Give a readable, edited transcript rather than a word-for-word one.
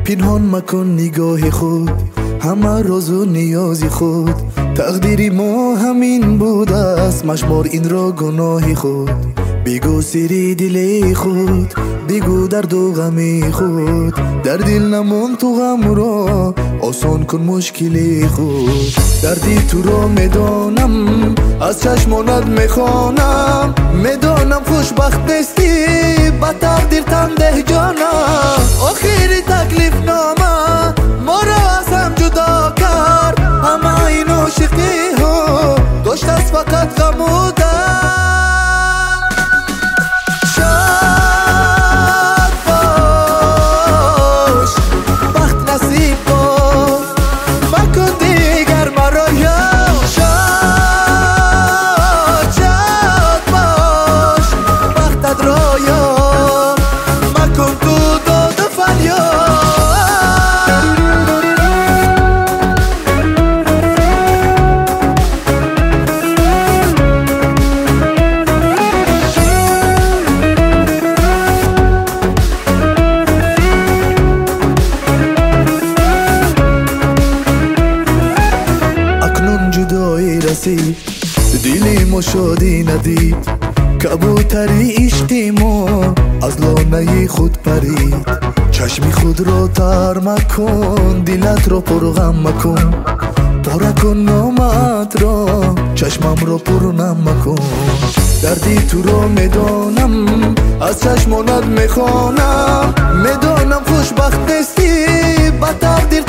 پنهان مکن نگاه خود، همه راز و نیاز خود. تقدیر ما همین بود است، مشمار این را گناه خود. بگو سری دل خود، بگو درد و غم خود. در دل نمان تو غم را، آسان کن مشکل خود. دردی تو را میدانم، از چشمانت میخوانم. میدانم خوشبخت نیستی، با تقدیر تنده جانم. آخری تکلیف نامه ما را از هم جدا کرد. همه این عاشقی ها داشت از فقط غم و درد. دلی ما شادی ندید، کبوتری عشق ما از لانه خود پرید. چشمی خود را تر مکن، دلت را پر غم مکن. پاره کن نامت را، چشمم را پر نم مکن. دردی تو را میدانم، از چشمانت میخوانم. میدانم خوشبخت نیستی، با تقدیر